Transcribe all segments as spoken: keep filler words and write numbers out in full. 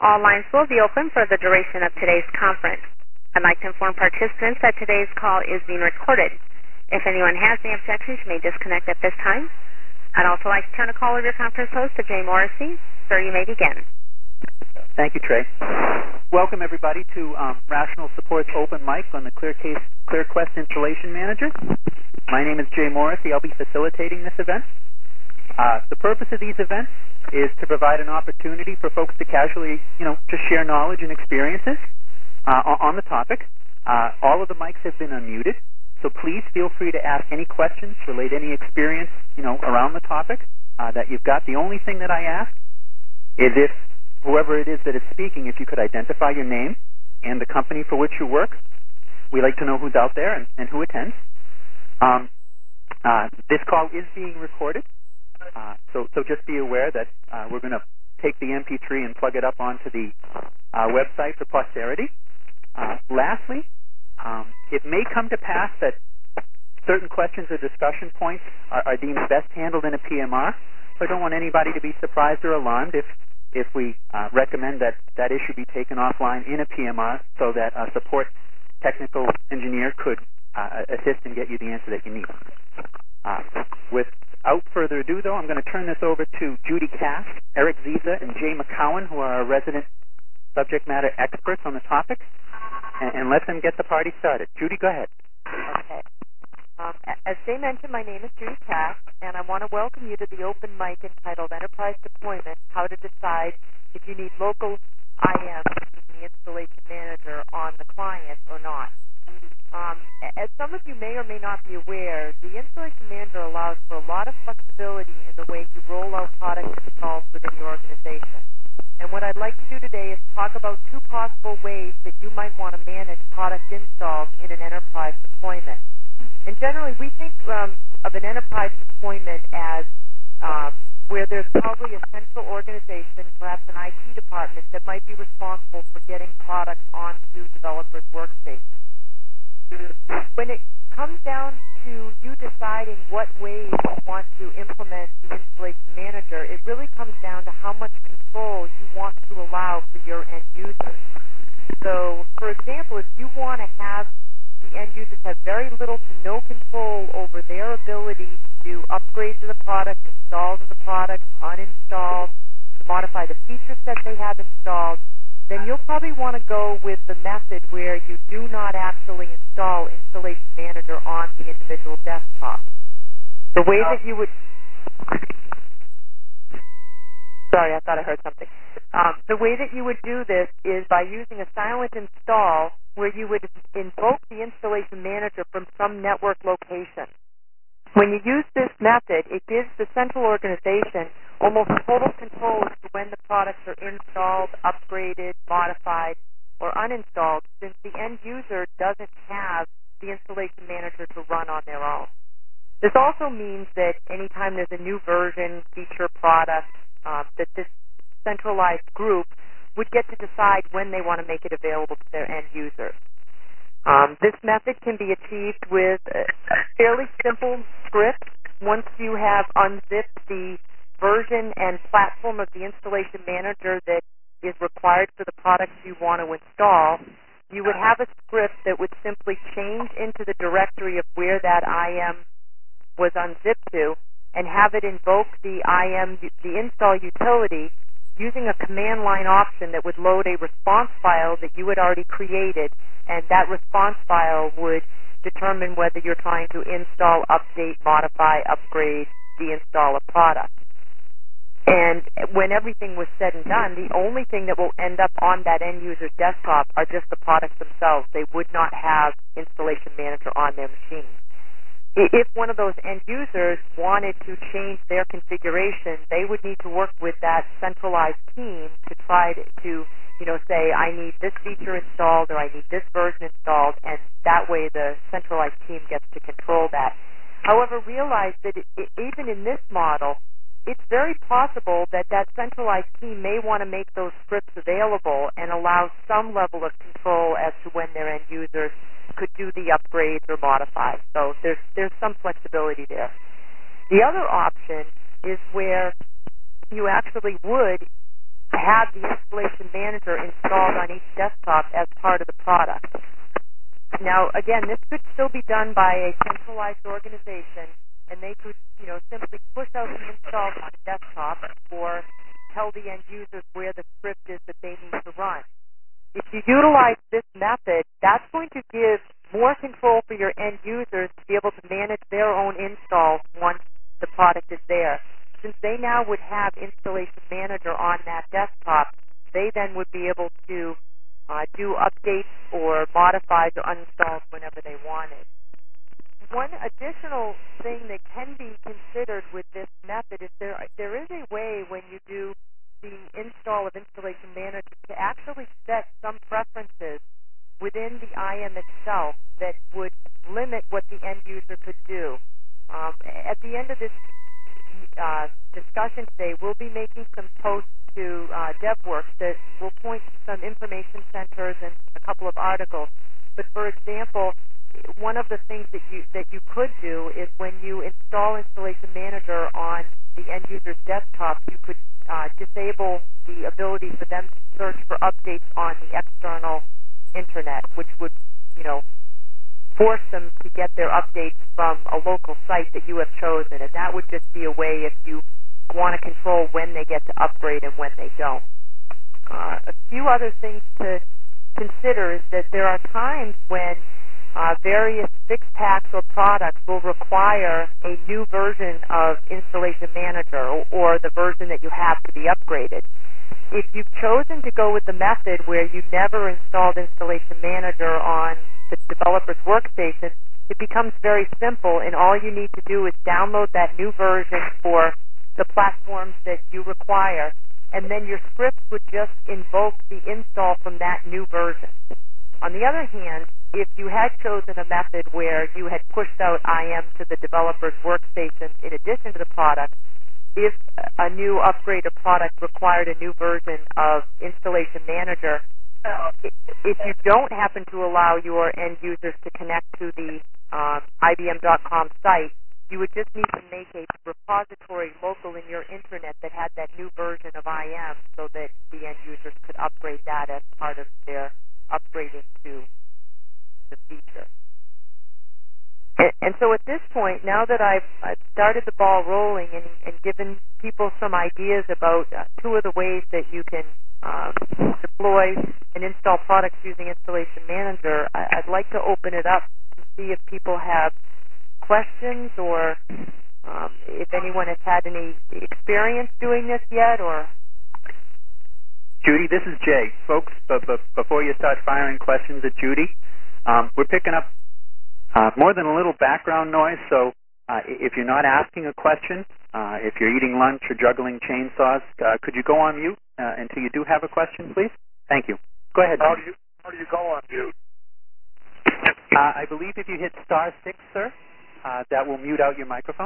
All lines will be open for the duration of today's conference. I'd like to inform participants that today's call is being recorded. If anyone has any objections, you may disconnect at this time. I'd also like to turn the call over to your conference host, to Jay Morrissey. Sir, you may begin. Thank you, Trey. Welcome, everybody, to um, Rational Support's open mic on the ClearCase ClearQuest Installation Manager. My name is Jay Morrissey. I'll be facilitating this event. Uh, the purpose of these events is to provide an opportunity for folks to casually, you know, just share knowledge and experiences uh, on the topic. Uh, all of the mics have been unmuted, so please feel free to ask any questions, relate any experience, you know, around the topic uh, that you've got. The only thing that I ask is if whoever it is that is speaking, if you could identify your name and the company for which you work. We like to know who's out there and, and who attends. Um, uh, this call is being recorded. Uh, so, so just be aware that uh, we're going to take the M P three and plug it up onto the uh, website for posterity. Uh, lastly, um, it may come to pass that certain questions or discussion points are, are deemed best handled in a P M R. So I don't want anybody to be surprised or alarmed if if we uh, recommend that that issue be taken offline in a P M R so that a support technical engineer could uh, assist and get you the answer that you need. Uh, without further ado, though, I'm going to turn this over to Judy Cass, Eric Ziza, and Jay McCowan, who are our resident subject matter experts on the topic, and, and let them get the party started. Judy, go ahead. Okay. Um, as Jay mentioned, my name is Judy Cass, and I want to welcome you to the open mic entitled Enterprise Deployment, How to Decide If You Need Local I M, the Installation Manager, on the client or not. Um, as some of you may or may not be aware, the Installation Manager allows for a lot of flexibility in the way you roll out product installs within your organization. And what I'd like to do today is talk about two possible ways that you might want to manage product installs in an enterprise deployment. And generally, we think um, of an enterprise deployment as uh, where there's probably a central organization, perhaps an I T department, that might be responsible for getting products onto developers' workstations. When it comes down to you deciding what ways you want to implement the Installation Manager, it really comes down to how much control you want to allow for your end users. So, for example, if you want to have the end users have very little to no control over their ability to do upgrades to the product, installs of the product, uninstall, to modify the feature set they have installed, then you'll probably want to go with the method where you do not actually install Installation Manager on the individual desktop. The way that you would... Sorry, I thought I heard something. Um, the way that you would do this is by using a silent install where you would invoke the Installation Manager from some network location. When you use this method, it gives the central organization almost total control as to when the products are installed, upgraded, modified, or uninstalled, since the end user doesn't have the Installation Manager to run on their own. This also means that anytime there's a new version, feature, product, um, that this centralized group would get to decide when they want to make it available to their end users. Um, this method can be achieved with a fairly simple script. Once you have unzipped the version and platform of the Installation Manager that is required for the products you want to install, you would have a script that would simply change into the directory of where that I M was unzipped to and have it invoke the I M, the install utility, using a command line option that would load a response file that you had already created, and that response file would determine whether you're trying to install, update, modify, upgrade, deinstall a product. And when everything was said and done, the only thing that will end up on that end user's desktop are just the products themselves. They would not have Installation Manager on their machine. If one of those end users wanted to change their configuration, they would need to work with that centralized team to try to, to, you know, say, I need this feature installed or I need this version installed, and that way the centralized team gets to control that. However, realize that it, it, even in this model, it's very possible that that centralized team may want to make those scripts available and allow some level of control as to when their end users could do the upgrades or modify. So there's there's some flexibility there. The other option is where you actually would have the installation manager installed on each desktop as part of the product. Now, again, this could still be done by a centralized organization, and they could, you know, simply push out the install on the desktop or tell the end users where the script is that they need to run. If you utilize this method, that's going to give more control for your end users to be able to manage their own installs once the product is there. Since they now would have Installation Manager on that desktop, they then would be able to uh, do updates or modifies or uninstalls whenever they wanted. One additional thing that can be considered with this method is there there is a way when you do the install of Installation Manager to actually set some preferences within the I M itself that would limit what the end user could do. Um, at the end of this uh, discussion today, we'll be making some posts to uh, DevWorks that will point to some information centers and a couple of articles. But for example, one of the things that you that you could do is when you install Installation Manager on the end user's desktop, you could uh, disable the ability for them to search for updates on the external internet, which would, you know, force them to get their updates from a local site that you have chosen. And that would just be a way if you want to control when they get to upgrade and when they don't. Uh, a few other things to consider is that there are times when uh, various fixed packs or products will require a new version of Installation Manager or, or the version that you have to be upgraded. If you've chosen to go with the method where you never installed Installation Manager on the developer's workstation, it becomes very simple, and all you need to do is download that new version for the platforms that you require, and then your script would just invoke the install from that new version. On the other hand, if you had chosen a method where you had pushed out I M to the developer's workstation in addition to the product, if a new upgrade or product required a new version of Installation Manager, if you don't happen to allow your end users to connect to the um, I B M dot com site, you would just need to make a repository local in your internet that had that new version of I M so that the end users could upgrade that as part of their upgrading to the feature. And, and so at this point, now that I've, I've started the ball rolling and, and given people some ideas about uh, two of the ways that you can um, deploy and install products using Installation Manager, I, I'd like to open it up to see if people have questions or um, if anyone has had any experience doing this yet. Or Judy, this is Jay. Folks, but, but before you start firing questions at Judy, um, we're picking up uh, more than a little background noise, so uh, if you're not asking a question, uh, if you're eating lunch or juggling chainsaws, uh, could you go on mute uh, until you do have a question, please? Thank you. Go ahead. How do you, how do you go on mute? Uh, I believe if you hit star six, sir, uh, that will mute out your microphone.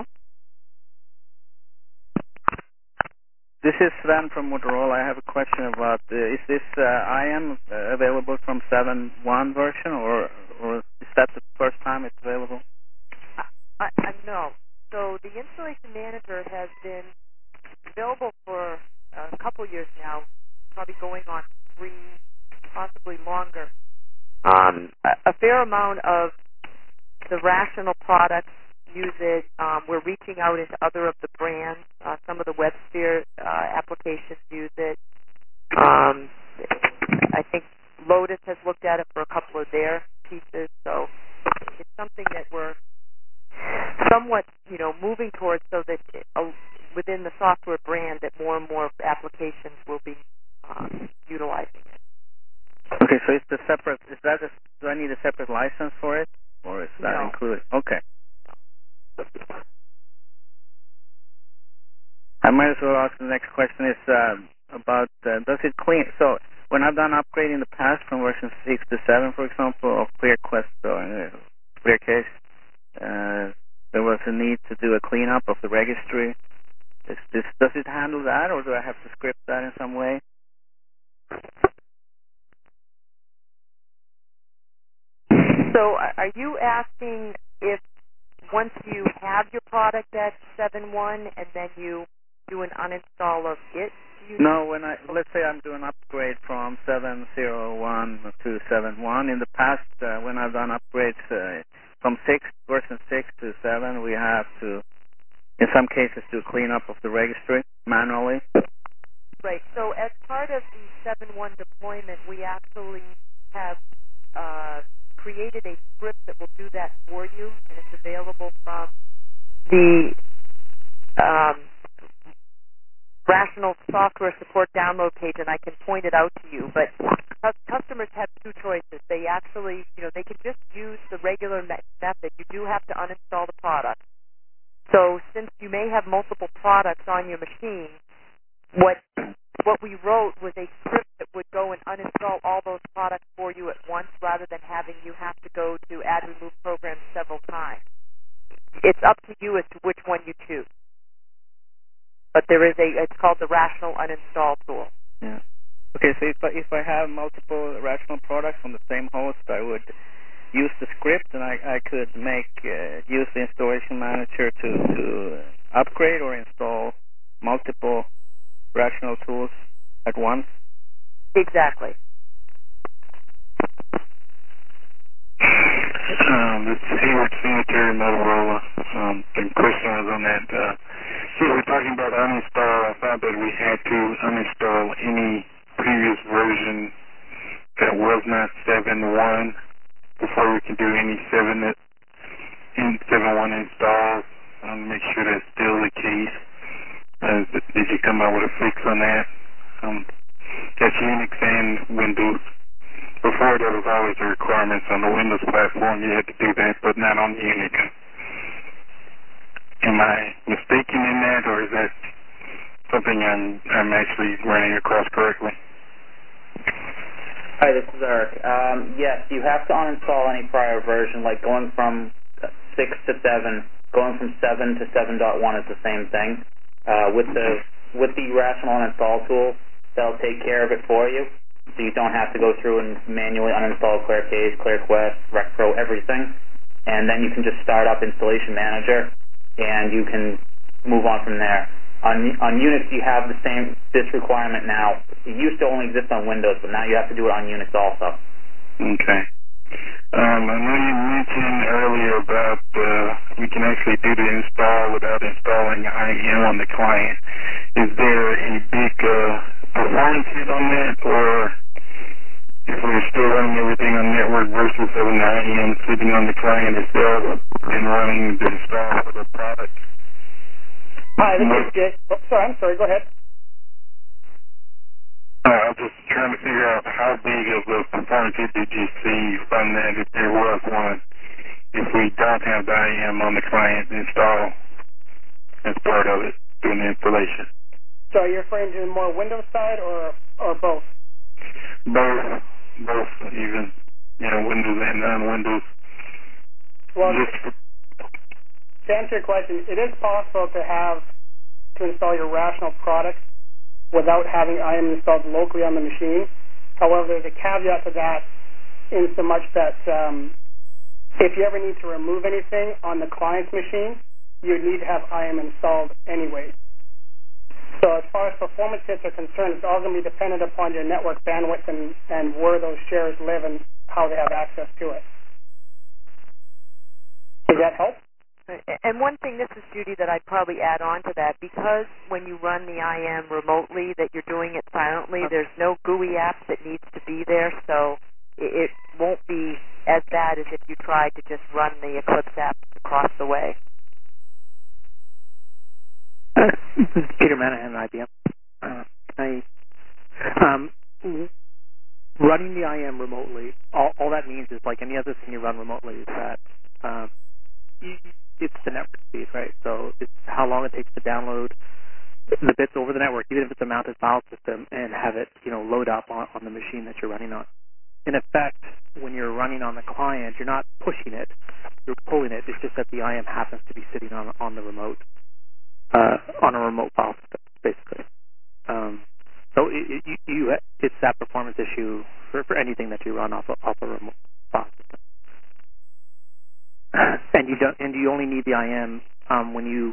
This is Sven from Motorola. I have a question about uh, is this uh, I M uh, available from seven point one version, or or is that the first time it's available? I, I no. So the Installation Manager has been available for a couple years now, probably going on three, possibly longer. Um, a, a fair amount of the Rational products use it. Um, we're reaching out into other of the brands. Uh, some of the WebSphere uh, applications use it. Um, I think Lotus has looked at it for a couple of their pieces. So it's something that we're somewhat, you know, moving towards, so that it, uh, within the software brand, that more and more applications will be um, utilizing it. Okay, so it's the separate. Is that a, do I need a separate license for it, or is that No. included? Okay. I might as well ask the next question is uh, about uh, does it clean? So when I've done upgrading in the past from version six to seven, for example, of ClearQuest or uh, ClearCase, uh, there was a need to do a cleanup of the registry. Is this, does it handle that, or do I have to script that in some way? So are you asking if once you have your product at seven point one and then you do an uninstall of it, you No, when I let's say I'm doing upgrade from seven zero one to seven one. In the past, uh, when I've done upgrades uh, from six version six to seven, we have to, in some cases, do cleanup of the registry manually. Right. So as part of the seven one deployment, we actually have uh, created a script that will do that for you, and it's available from the um, Rational Software Support download page, and I can point it out to you. But customers have two choices. They actually, you know, they can just use the regular me- method. You do have to uninstall the product. So since you may have multiple products on your machine, what what we wrote was a script that would go and uninstall all those products for you at once, rather than having you have to go to add remove programs several times. It's up to you as to which one you choose. But there is a, it's called the Rational Uninstall tool. Yeah. Okay, so if I, if I have multiple Rational products on the same host, I would use the script, and I, I could make uh, use the installation manager to, to upgrade or install multiple Rational tools at once. Exactly. Um, this is Hayward Sanitary Motorola. Um, the question was on that. Uh, so we're talking about uninstall. I thought that we had to uninstall any previous version that was not seven one before we can do any seven in seven one installs. Um, make sure that's still the case. Uh, did you come out with a fix on that? Um, that's Unix and Windows. Before, there was always a requirement on the Windows platform. You had to do that, but not on Unix. Am I mistaken in that, or is that something I'm I'm actually running across correctly? Hi, this is Eric. Um, yes, you have to uninstall any prior version, like going from six to seven. Going from seven to seven point one is the same thing. Uh, with the with the Rational Uninstall tool, they'll take care of it for you, so you don't have to go through and manually uninstall ClearCase, ClearQuest, RecPro, everything. And then you can just start up Installation Manager, and you can move on from there. On on Unix, you have the same this requirement now. It used to only exist on Windows, but now you have to do it on Unix also. Okay. Um, I know you mentioned earlier about uh, we can actually do the install without installing I M on the client. Is there a big uh, performance hit on that, or if we're still running everything on network versus having the I M sitting on the client itself and running the install for the product? Hi, this is Jay. Oh, sorry, I'm sorry. Go ahead. Uh, I was just trying to figure out how big of a performance hit did you see from that, if there was one, if we don't have the I M on the client installed as part of it during the installation. So are you referring to more Windows side or or both? Both, both even, you know, Windows and non-Windows. Well, Just, to answer your question, it is possible to have to install your Rational products without having I M installed locally on the machine. However, there's a caveat to that in so much that um, if you ever need to remove anything on the client's machine, you would need to have I M installed anyway. So as far as performance hits are concerned, it's all going to be dependent upon your network bandwidth and, and where those shares live and how they have access to it. Does that help? And one thing, this is Judy, that I'd probably add on to that, because when you run the I M remotely, that you're doing it silently, there's no G U I app that needs to be there, so it won't be as bad as if you tried to just run the Eclipse app across the way. Uh, this is Peter Manahan, I B M. Uh, I, um, running the I M remotely, all, all that means is like any other thing you run remotely is that um, you, it's the network speed, right? So it's how long it takes to download the bits over the network, even if it's a mounted file system, and have it, you know, load up on, on the machine that you're running on. In effect, when you're running on the client, you're not pushing it, you're pulling it. It's just that the I M happens to be sitting on on the remote, uh, on a remote file system, basically. Um, so it, it, you, it's that performance issue for, for anything that you run off a, off a remote file system. And you don't, and you only need the I M um, when you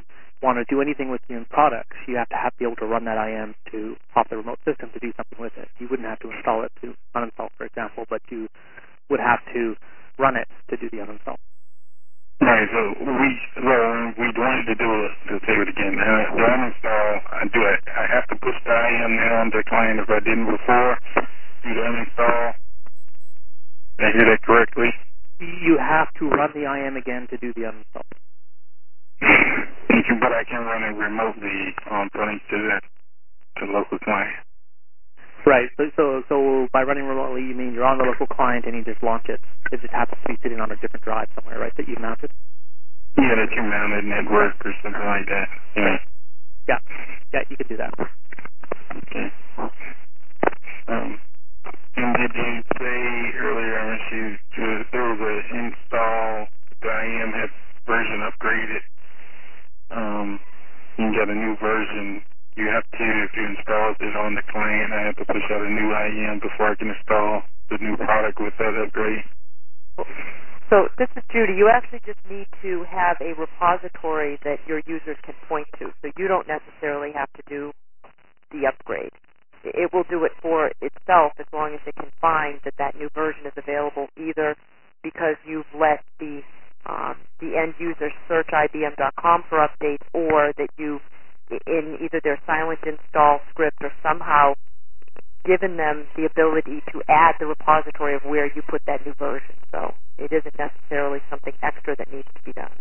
want to do anything with your products, you have to have be able to run that I M to off the remote system to do something with it. You wouldn't have to install it to uninstall, for example, but you would have to run it to do the uninstall. Right, so we well, we wanted to do it, to say it again. Uh, the uninstall, I do it. I have to push the I M now on the client if I didn't before. Do the uninstall. Did I hear that correctly? You have to run the I M again to do the uninstall. Thank you, but I can run it remotely on running to the to the local client. Right. So, so so by running remotely, you mean you're on the local client and you just launch it. It just happens to be sitting on a different drive somewhere, right? That you've mounted. Yeah, that you mounted network or something like that. Yeah. Yeah. Yeah, you can do that. Okay. Um. And did you say earlier when she uh, there was an install, the I M had version upgraded? Um, you can get a new version. You have to, if you install it on the client, I have to push out a new I M before I can install the new product with that upgrade. So this is Judy. You actually just need to have a repository that your users can point to. So you don't necessarily have to do the upgrade. It will do it for itself as long as it can find that that new version is available, either because you've let the um, the end user search I B M dot com for updates, or that you've, in either their silent install script or somehow given them the ability to add the repository of where you put that new version. So it isn't necessarily something extra that needs to be done.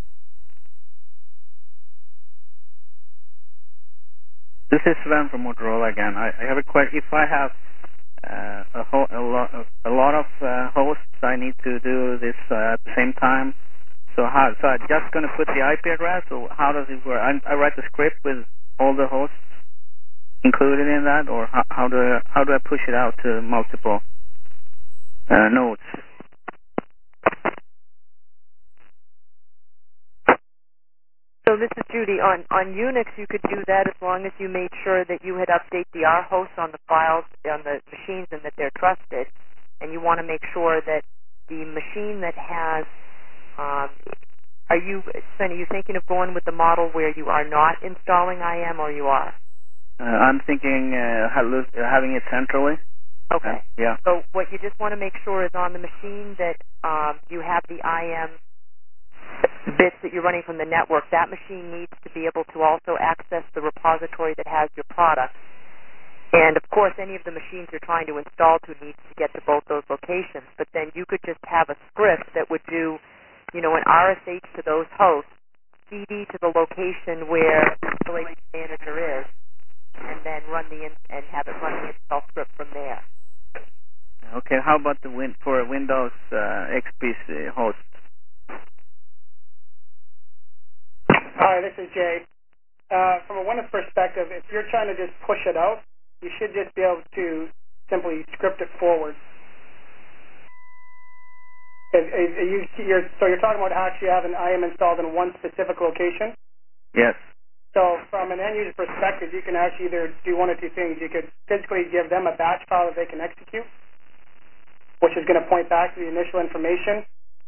This is Sven from Motorola again. I, I have a question. If I have uh, a, ho- a lot of, a lot of uh, hosts, I need to do this uh, at the same time. So how? So I'm just going to put the I P address, or how does it work? I, I write the script with all the hosts included in that, or how, how do I, how do I push it out to multiple uh, nodes? So this is Judy. On on Unix, you could do that as long as you made sure that you had updated the R hosts on the files on the machines and that they're trusted. And you want to make sure that the machine that has um, are you Sven, are you thinking of going with the model where you are not installing I M, or you are? Uh, I'm thinking uh, having it centrally. Okay. Uh, yeah. So what you just want to make sure is on the machine that um, you have the I M bits that you're running from the network, that machine needs to be able to also access the repository that has your product. And, of course, any of the machines you're trying to install to needs to get to both those locations. But then you could just have a script that would do, you know, an R S H to those hosts, C D to the location where the installation manager is, and then run the in- and have it run the install script from there. Okay. How about the win- for a Windows uh, X P host? Hi, this is Jay. Uh, from a Windows perspective, if you're trying to just push it out, you should just be able to simply script it forward. If, if you, you're, so you're talking about actually having I M installed in one specific location? Yes. So from an end-user perspective, you can actually either do one or two things. You could physically give them a batch file that they can execute, which is going to point back to the initial information.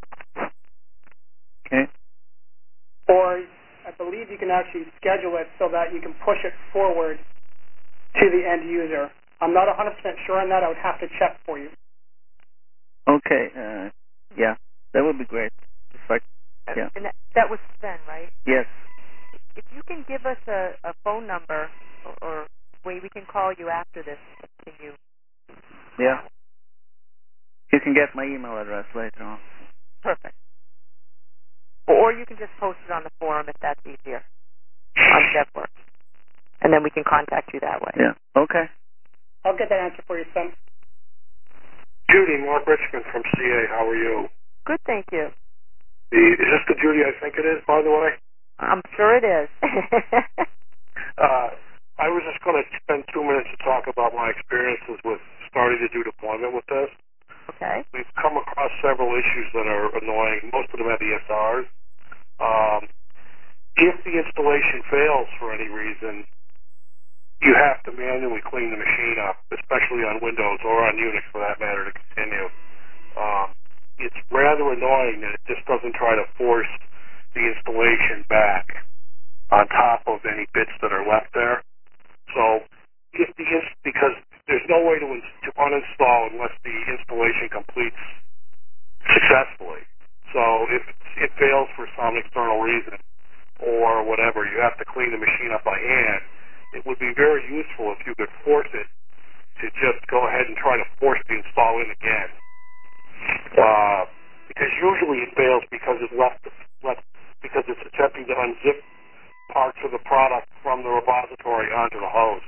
Okay. Or I believe you can actually schedule it so that you can push it forward to the end user. I'm not one hundred percent sure on that. I would have to check for you. Okay. Uh, yeah, that would be great. Like, yeah. And that, that was Sven, right? Yes. If you can give us a, a phone number or, or way we can call you after this, can you? Yeah. You can get my email address later on. Perfect. Or you can just post it on the forum if that's easier on DevWorks, and then we can contact you that way. Yeah. Okay. I'll get that answer for you, Sven. Judy, Mark Richmond from C A. How are you? Good, thank you. The, is this the Judy I think it is, by the way? I'm sure it is. uh, I was just going to spend two minutes to talk about my experiences with starting to do deployment with this. Okay. We've come across several issues that are annoying. Most of them have the S Rs. Um, if the installation fails for any reason, you have to manually clean the machine up, especially on Windows or on Unix for that matter to continue. Um, it's rather annoying that it just doesn't try to force the installation back. on top of any bits that are left there. So if the ins- because there's no way to, ins- to uninstall unless the installation completes successfully. So if it fails for some external reason or whatever, you have to clean the machine up by hand. It would be very useful if you could force it to just go ahead and try to force the install in again. Uh, because usually it fails because it left, left because it's attempting to unzip parts of the product from the repository onto the host.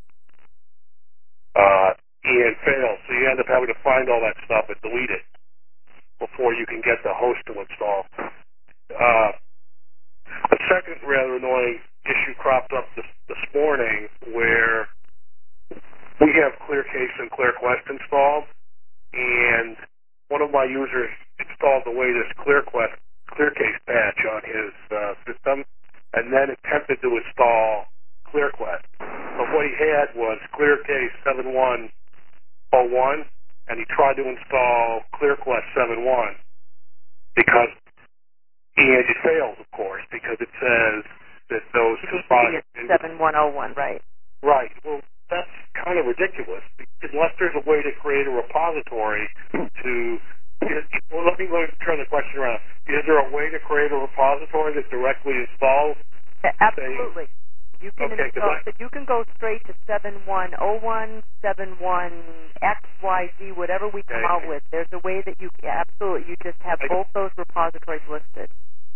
Uh, and fails. So you end up having to find all that stuff and delete it before you can get the host to install. Uh, a second rather annoying issue cropped up this, this morning where we have ClearCase and ClearQuest installed, and one of my users installed the latest ClearQuest ClearCase patch on his uh, system, and then attempted to install ClearQuest. But what he had was ClearCase seven one oh one, and he tried to install ClearQuest seven one because, and it fails, of course, because it says that those two products seven one oh one, right? Right. Well, that's kind of ridiculous. Unless there's a way to create a repository to, well, let me, let me turn the question around. Is there a way to create a repository that directly installs? Absolutely. Say, you can okay, install, I, you can go straight to seven one oh one, seven one X Y Z, whatever we come okay. out with. There's a way that you, absolutely, you just have I, both those repositories listed.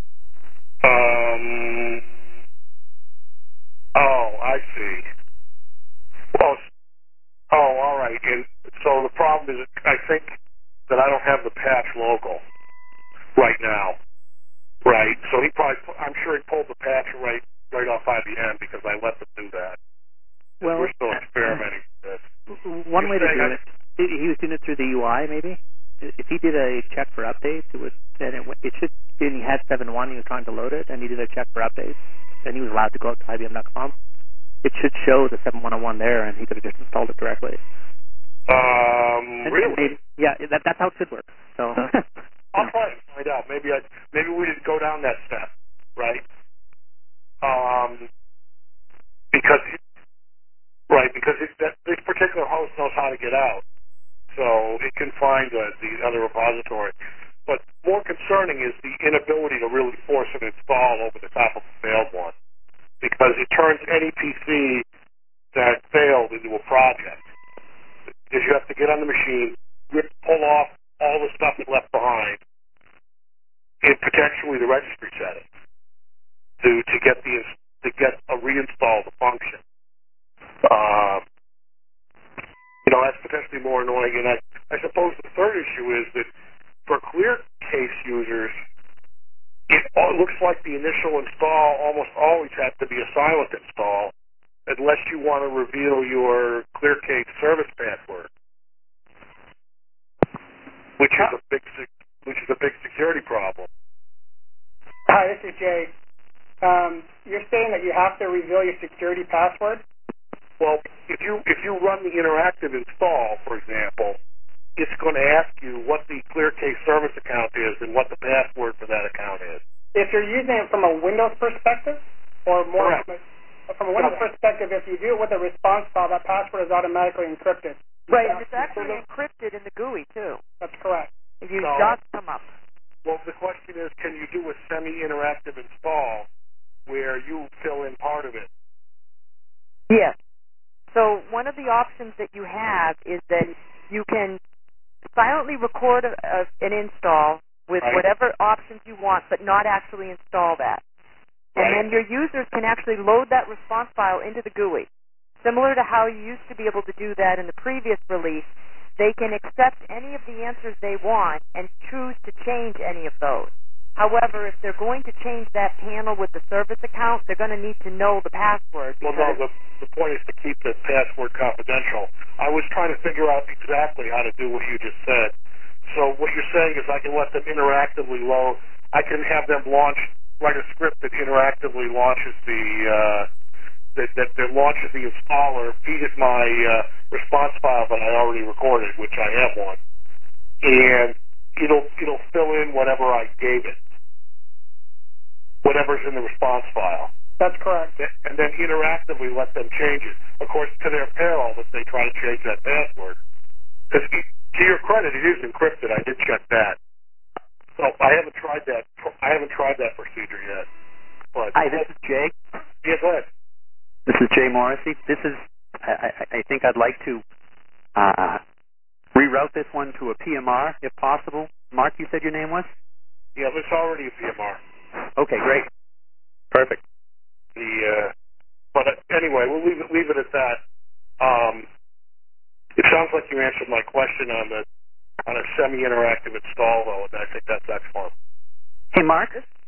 Um. Oh, I see. Well, oh, all right. And so the problem is, I think that I don't have the patch local right now. Right. So he probably, I'm sure he pulled the patch right, right off I B M because I let them do that. Well, we're still experimenting with this. One You're way to do I, it, he was doing it through the U I, maybe. If he did a check for updates, it would, then it, it should. And he had seven one. He was trying to load it, and he did a check for updates. Then he was allowed to go up to I B M dot com. It should show the seven one oh one there, and he could have just installed it directly. Um, and, really? And maybe, yeah, that, that's how it should work. So I'll try to find out. Maybe I, maybe we didn't go down that step, right? Um, because right, because it, that, this particular host knows how to get out, so it can find uh, the other repository. But more concerning is the inability to really force an install over the top of a failed one, because it turns any P C that failed into a project. Because you have to get on the machine, rip, pull off all the stuff it left behind, and potentially the registry settings to to get the to get a reinstall the function. Um, you know, that's potentially more annoying. And I I suppose the third issue is that for ClearCase users, it all looks like the initial install almost always has to be a silent install, unless you want to reveal your ClearCase service password, which is a big which is a big security problem. Hi, this is Jay. Um, you're saying that you have to reveal your security password? Well, if you if you run the interactive install, for example, it's going to ask you what the ClearCase service account is and what the password for that account is. If you're using it from a Windows perspective, or more Correct. from a, from a Windows Correct. perspective, if you do it with a response file, that password is automatically encrypted. Right, and it's actually encrypted in the G U I, too. That's correct. If you So, just come up. Well, the question is, can you do a semi-interactive install where you fill in part of it? Yes. So one of the options that you have is that you can silently record a, a, an install with right. whatever options you want, but not actually install that. And right. then your users can actually load that response file into the G U I. Similar to how you used to be able to do that in the previous release, they can accept any of the answers they want and choose to change any of those. However, if they're going to change that panel with the service account, they're going to need to know the password. Well, no, the, the point is to keep the password confidential. I was trying to figure out exactly how to do what you just said. So what you're saying is I can let them interactively load, I can have them launch, write a script that interactively launches the, uh, that, that, that launches the installer, feed it my uh, response file that I already recorded, which I have one, and it'll it'll fill in whatever I gave it, whatever's in the response file. That's correct. And then interactively let them change it. Of course, to their peril if they try to change that password. Because to your credit, it is encrypted. I did check that. So I haven't tried that. I haven't tried that procedure yet. But Hi, this is Jay. Yeah, go ahead. This is Jay Morrissey. This is. I, I, I think I'd like to uh, reroute this one to a P M R if possible. Mark, you said your name was? Yeah, it's already a P M R. Okay, great. Perfect. The uh, but uh, anyway, we'll leave it leave it at that. Um, it sounds like you answered my question on the on a semi-interactive install, though, and I think that's excellent. Hey, Mark,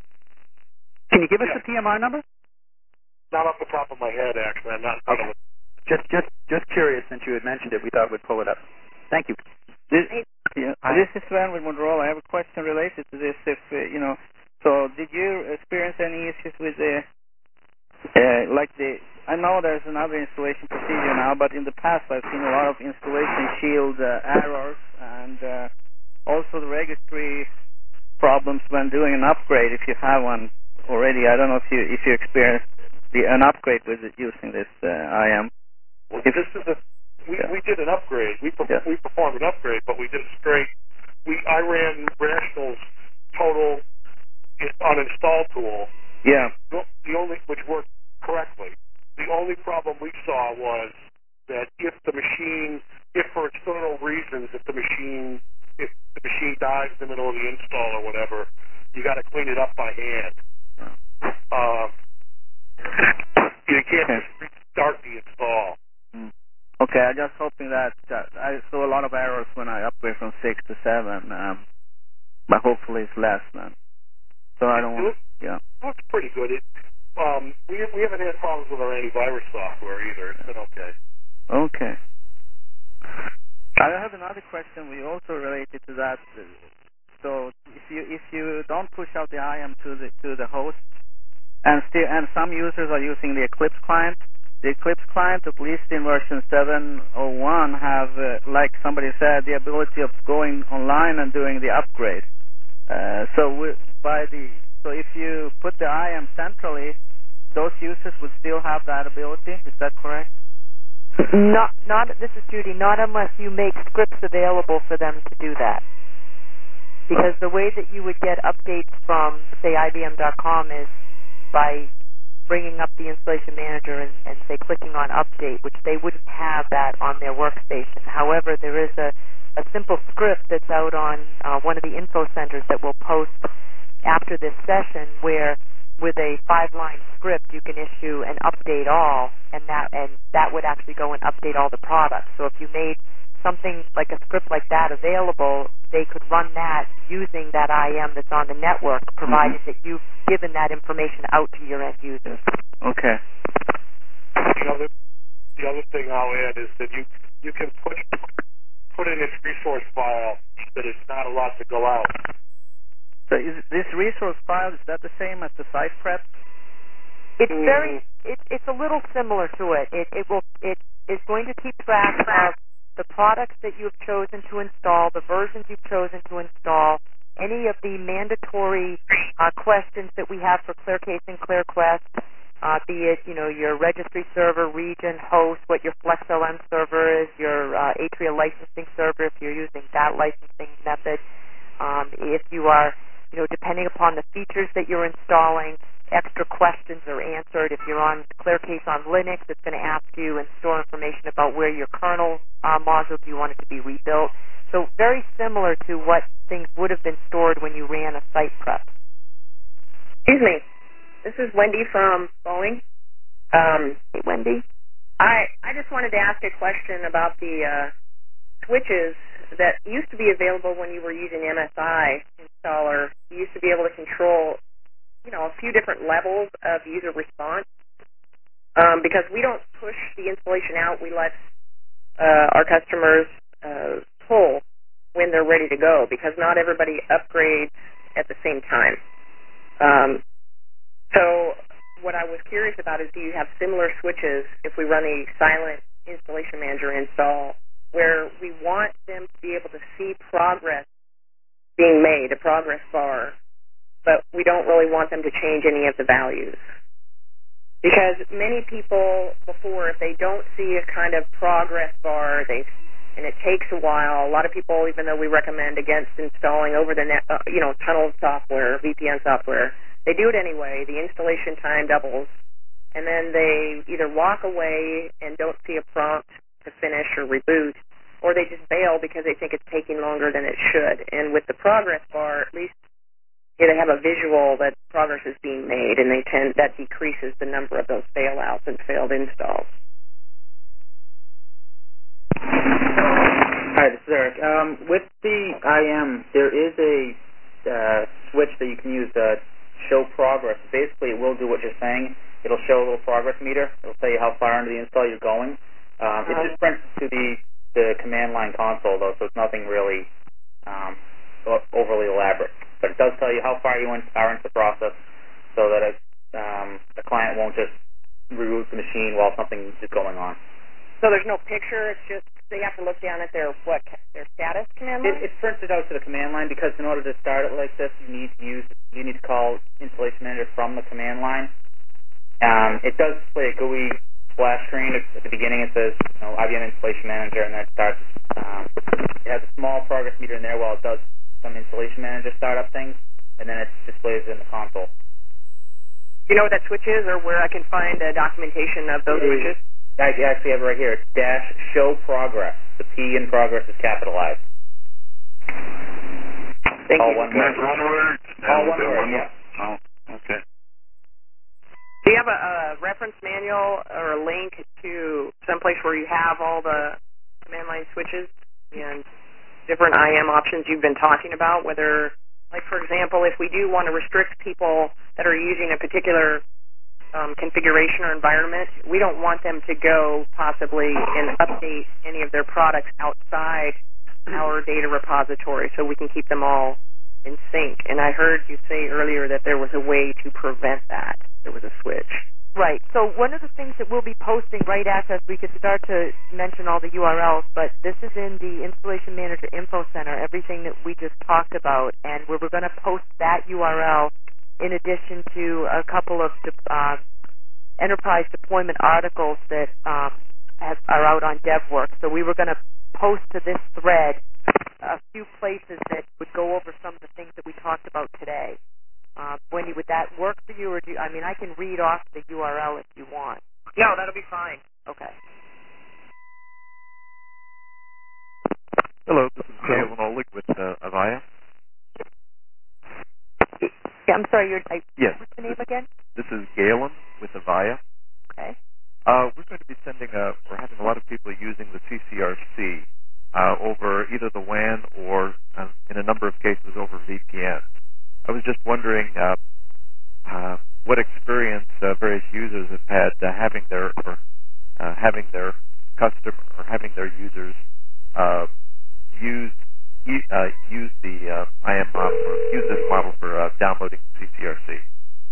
can you give us yeah. the P M R number? Not off the top of my head, actually. I'm not. Okay. Just, just, just curious. Since you had mentioned it, we thought we'd pull it up. Thank you. This, yeah, this is Sven with Motorola. I have a question related to this. If uh, you know, so did you experience any issues with the, uh, like the? I know there's another installation procedure now, but in the past I've seen a lot of installation shield uh, errors and uh, also the registry problems when doing an upgrade. If you have one already, I don't know if you if you experienced the, an upgrade with it using this uh, I M. Well, if, this is a we yeah. we did an upgrade. We per, yeah. we performed an upgrade, but we did a straight. We I ran Rational's total uninstall tool. Yeah. The, the only which worked correctly. The only problem we saw was that if the machine, if for external reasons, if the machine, if the machine dies in the middle of the install or whatever, you got to clean it up by hand. Uh, you can't just restart the install. Okay, I'm just hoping that, that I saw a lot of errors when I upgrade from six to seven, um, but hopefully it's less then. So I don't want. Yeah. Looks pretty good. It, um, we we haven't had problems with our antivirus software either. It's been okay. Okay. I have another question. We also related to that. So if you if you don't push out the I M to the to the host, and still and some users are using the Eclipse client. The Eclipse client, at least in version seven point oh one, have, uh, like somebody said, the ability of going online and doing the upgrade. Uh, so we, by the so if you put the I M centrally, those users would still have that ability. Is that correct? Not, not. This is Judy. Not unless you make scripts available for them to do that. Because the way that you would get updates from, say, I B M dot com is by bringing up the installation manager and, and say clicking on update, which they wouldn't have that on their workstation. However, there is a, a simple script that's out on uh, one of the info centers that we'll post after this session where with a five-line script you can issue an update all, and that and that would actually go and update all the products. So if you made something like a script like that available, they could run that using that I M that's on the network, provided mm-hmm. that you've given that information out to your end users. Okay. The other, the other thing I'll add is that you, you can put put in this resource file that it's not allowed to go out. So is this resource file, is that the same as the site prep? It's mm-hmm. very, it, it's a little similar to it. It, it will, it is going to keep track of the products that you've chosen to install, the versions you've chosen to install, any of the mandatory uh, questions that we have for ClearCase and ClearQuest, uh, be it, you know, your registry server, region, host, what your FlexLM server is, your uh, Atria licensing server if you're using that licensing method. Um, if you are, you know, depending upon the features that you're installing, extra questions are answered. If you're on ClearCase on Linux, it's going to ask you and store information about where your kernel uh, module, do you want it to be rebuilt. So very similar to what things would have been stored when you ran a site prep. Excuse me. This is Wendy from Boeing. Um, hey, Wendy. I, I just wanted to ask a question about the uh, switches that used to be available when you were using M S I installer. You used to be able to control, you know, a few different levels of user response. Um, because we don't push the installation out, we let uh, our customers uh, pull when they're ready to go, because not everybody upgrades at the same time. Um, so what I was curious about is, do you have similar switches if we run a silent installation manager install, where we want them to be able to see progress being made, a progress bar, but we don't really want them to change any of the values? Because many people before, if they don't see a kind of progress bar, they and it takes a while. A lot of people, even though we recommend against installing over the net, uh, you know, tunnel software, V P N software, they do it anyway. The installation time doubles, and then they either walk away and don't see a prompt to finish or reboot, or they just bail because they think it's taking longer than it should. And with the progress bar, at least yeah, they have a visual that progress is being made, and they tend that decreases the number of those failouts and failed installs. Hi, this is Eric. Um, with the I M, there is a uh, switch that you can use to show progress. Basically, it will do what you're saying. It'll show a little progress meter. It'll tell you how far into the install you're going. Um, it just prints to the, the command line console, though, so it's nothing really um, overly elaborate. But it does tell you how far you are into the process, so that it, um, the client won't just reboot the machine while something is going on. So there's no picture. It's just they have to look down at their what their status command line. It, it's printed out to the command line because in order to start it like this, you need to use you need to call Installation Manager from the command line. Um, it does display a G U I splash screen at, at the beginning. It says you know, I B M Installation Manager, and then it starts. Um, it has a small progress meter in there while it does some Installation Manager startup things, and then it displays it in the console. Do you know what that switch is, or where I can find a documentation of those switches? I actually have it right here. It's dash show progress. The P in progress is capitalized. Thank All you. one word. One word? All one word, yeah. Oh, okay. Do you have a, a reference manual or a link to someplace where you have all the command line switches and different I M options you've been talking about? Whether, like for example, if we do want to restrict people that are using a particular Um, configuration or environment, we don't want them to go possibly and update any of their products outside our data repository so we can keep them all in sync. And I heard you say earlier that there was a way to prevent that. There was a switch. Right. So one of the things that we'll be posting right after, we could start to mention all the U R Ls, but this is in the Installation Manager Info Center, everything that we just talked about, and we're, we're going to post that U R L in addition to a couple of uh, enterprise deployment articles that um, have, are out on DevWorks. So we were going to post to this thread a few places that would go over some of the things that we talked about today. Um, Wendy, would that work for you? Or do you, I mean, I can read off the U R L if you want. No, that'll be fine. Okay. Hello, this is Galen Oleg with uh, Avaya. Yeah, I'm sorry, you're, I, yes, what's the name again? This is Galen with Avaya. Okay. Uh, we're going to be sending a, we're having a lot of people using the C C R C uh, over either the W A N or, uh, in a number of cases, over V P N. I was just wondering uh, uh, what experience uh, various users have had uh, having their or, uh, having their customer or having their users uh, use uh, use the uh, I M model or use this model for uh, downloading C C R C.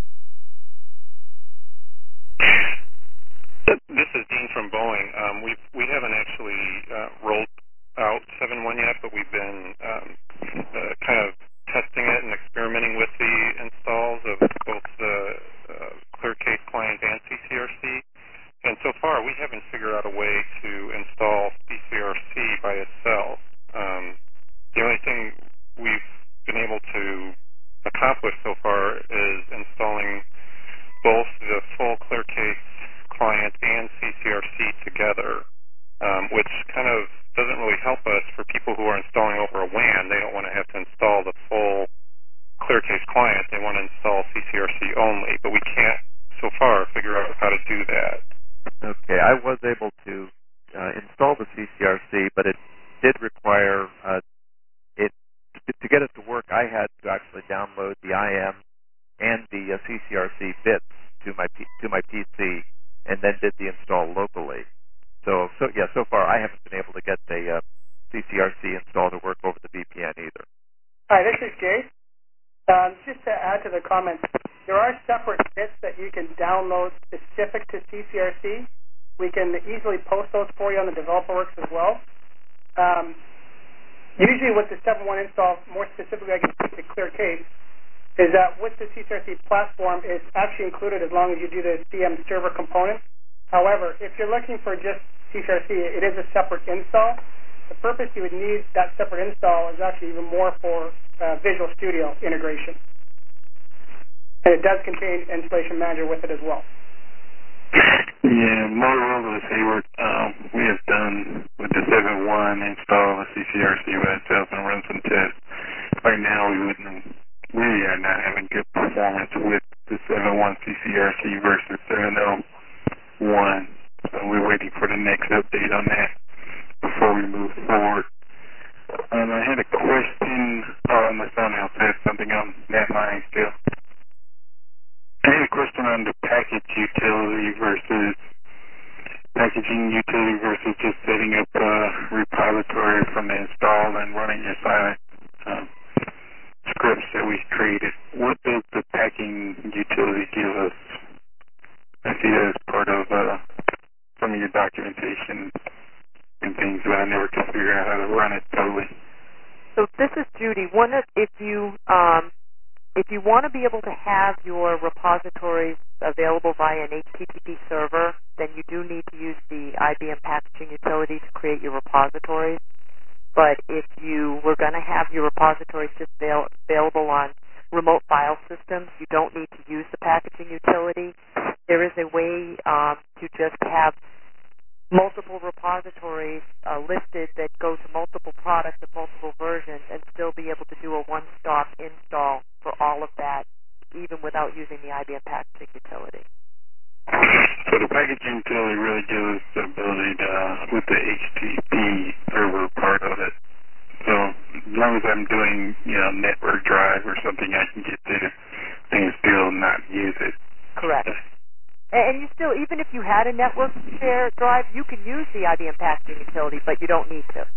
This is Dean from Boeing. Um, we we haven't actually uh, rolled out seven point one yet, but we've been um, uh, kind of testing it and experimenting with the installs of both the uh, ClearCase client and C C R C. And so far, we haven't figured out a way to install C C R C by itself. Um, the only thing we've been able to accomplish so far is installing both the full ClearCase client and C C R C together, um, which kind of doesn't really help us for people who are installing over a W A N. They don't want to have to install the full ClearCase client. They want to install C C R C only, but we can't so far figure out how to do that. Okay, I was able to uh, install the C C R C, but it did require uh, it to get it to work. I had to actually download the I M and the uh, C C R C bits to my P- to my P C, and then did the install locally. So, so yeah, so far I haven't been able to get the uh, C C R C install to work over the V P N either. Hi, this is Jay. Um, just to add to the comments, there are separate bits that you can download specific to C C R C. We can easily post those for you on the DeveloperWorks as well. Um, usually with the seven point one install, more specifically I can speak to ClearCase, is that with the C C R C platform, it's actually included as long as you do the C M server component. However, if you're looking for just C C R C, it is a separate install. The purpose you would need that separate install is actually even more for uh, Visual Studio integration. And it does contain Installation Manager with it as well. Yeah, Motorola Hayward, um, we have done with the seven one install the C C R C by itself and run some tests. Right now, we wouldn't, we are not having good performance with the seven one C C R C versus seven oh one. So we're waiting for the next update on that before we move forward. Um, I had a question. Oh, my son else has something on that line still. I had a question on the package utility versus packaging utility versus just setting up a repository from the install and running your silent um, scripts that we created. What does the packing utility give us? I see that as part of uh, some of your documentation and things, but I never could figure out how to run it totally. So this is Judy. One of, if you um, if you want to be able to have your repositories available via an H T T P server, then you do need to use the I B M packaging utility to create your repositories. But if you were going to have your repositories just avail- available on remote file systems, you don't need to use the packaging utility. There is a way um, to just have multiple repositories uh, listed that go to multiple products of multiple versions and still be able to do a one-stop install for all of that, even without using the I B M packaging utility. So the packaging utility really gives us the ability to, uh, with the H T T P server part of it. So as long as I'm doing, you know, network drive or something, I can get there and still not use it. Correct. And you still, even if you had a network share drive, you can use the I B M packaging utility, but you don't need to.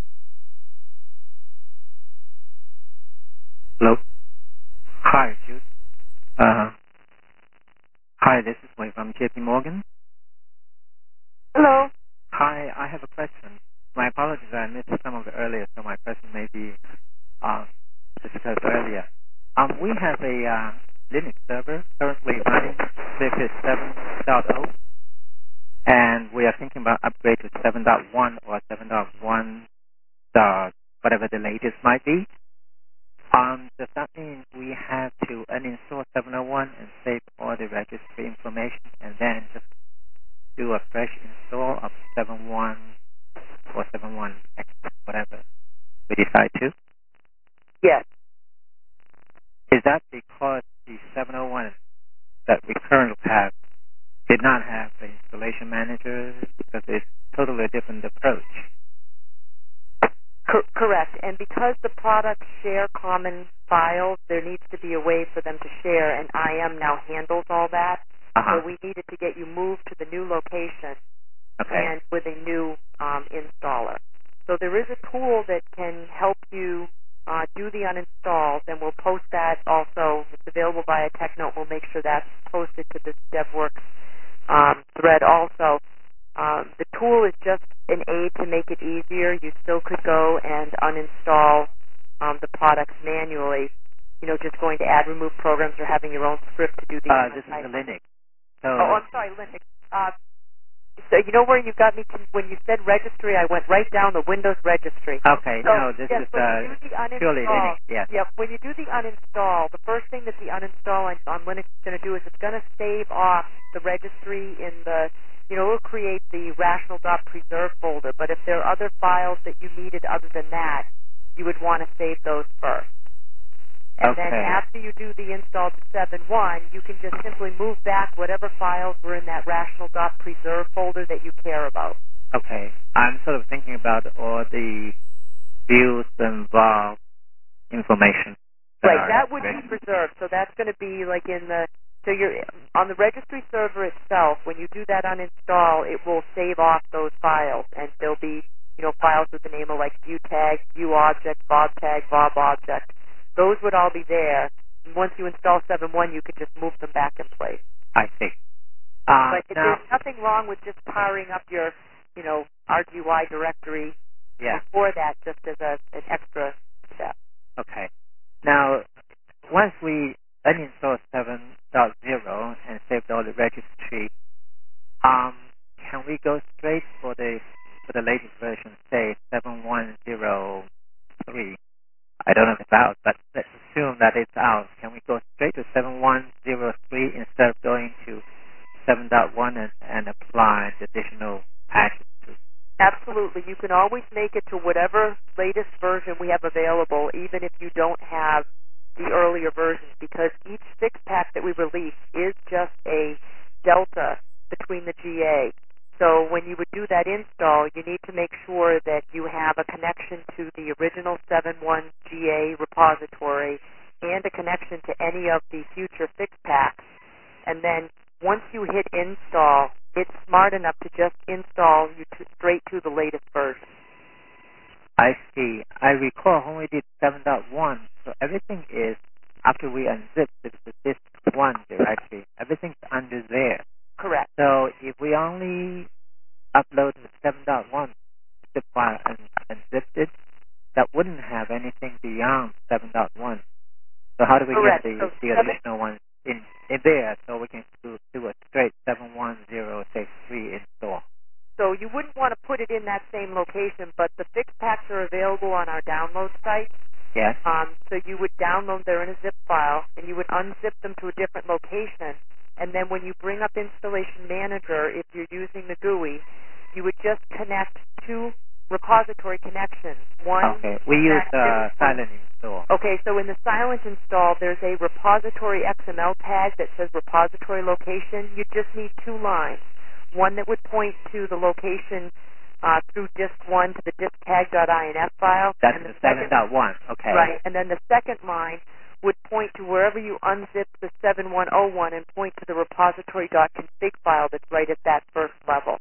Hello. Hi, Jude. Uh, hi, this is Wei from J P Morgan. Hello. Hi, I have a question. My apologies, I missed some of the earlier, so my question may be uh, discussed earlier. Um, we have a uh, Linux server currently running Citrix seven point oh, and we are thinking about upgrade to seven point one or seven point one, uh, whatever the latest might be. Um, does that mean we have to uninstall seven point one and save all the registry information and then just do a fresh install of seven point one or seven point one X, whatever we decide to? Yes. Is that because the seven point oh one that we currently have did not have the installation manager, because it's totally a different approach? Cor- correct. And because the products share common files, there needs to be a way for them to share, and I M now handles all that. Uh-huh. So we needed to get you moved to the new location Okay. and with a new um, installer. So there is a tool that can help you uh, do the uninstalls, and we'll post that also. It's available via TechNote. We'll make sure that's posted to the DevWorks um, thread also. Um, the tool is just an aid to make it easier. You still could go and uninstall um, the products manually, you know, just going to add, remove programs, or having your own script to do the Uh, this is the Linux. So Oh, I'm sorry, Linux. Uh, so you know where you got me to, when you said registry, I went right down the Windows registry. Okay, So, no, this yes, is when uh, you do the uninstall, purely Linux, yes. Yep, when you do the uninstall, the first thing that the uninstall on, on Linux is going to do is it's going to save off the registry in the, you know, it'll create the rational.preserve folder, but if there are other files that you needed other than that, you would want to save those first. And okay. then after you do the install to seven point one, you can just simply move back whatever files were in that rational.preserve folder that you care about. Okay. I'm sort of thinking about all the views involved information. That Right, are that would be preserved. So that's going to be like in the, so you're on the registry server itself, when you do that uninstall, it will save off those files, and there'll be, you know, files with the name of like view tag, view object, bob tag, bob object. Those would all be there. And once you install seven point one, you could just move them back in place. I see. Uh, but now, there's nothing wrong with just powering up your, you know, R G Y directory yeah. before that, just as a, an extra step. Okay. Now, once we uninstalled seven point zero and saved all the registry, um, can we go straight for the for the latest version, say seven one zero three? I don't know if it's out, but let's assume that it's out. Can we go straight to seven one zero three instead of going to seven point one and, and apply the additional patches to? Absolutely. You can always make it to whatever latest version we have available, even if you don't have the earlier versions, because each six-pack that we release is just a delta between the G A. So when you would do that install, you need to make sure that you have a connection to the original seven point one G A repository and a connection to any of the future six-packs. And then once you hit install, it's smart enough to just install you to, straight to the latest version. I see. I recall when we did seven point one, so everything is, after we unzip the, the disk one directly, everything's under there. Correct. So if we only upload the seven point one zip file and, and zipped it, that wouldn't have anything beyond seven point one. So how do we Correct. get the, so the additional ones in, in there so we can do, do a straight seven one zero three install? So you wouldn't want to put it in that same location, but the fix packs are available on our download site. Yes. Um, so you would download them in a zip file, and you would unzip them to a different location. And then when you bring up Installation Manager, if you're using the G U I, you would just connect two repository connections. One. Okay. We use uh, silent install. Okay, so in the silent install, there's a repository X M L tag that says repository location. You just need two lines. One that would point to the location uh, through disk one to the disk tag.inf file. That's and the, the seven point one, okay. Right, and then the second line would point to wherever you unzip the seven one zero one and point to the repository.config file that's right at that first level.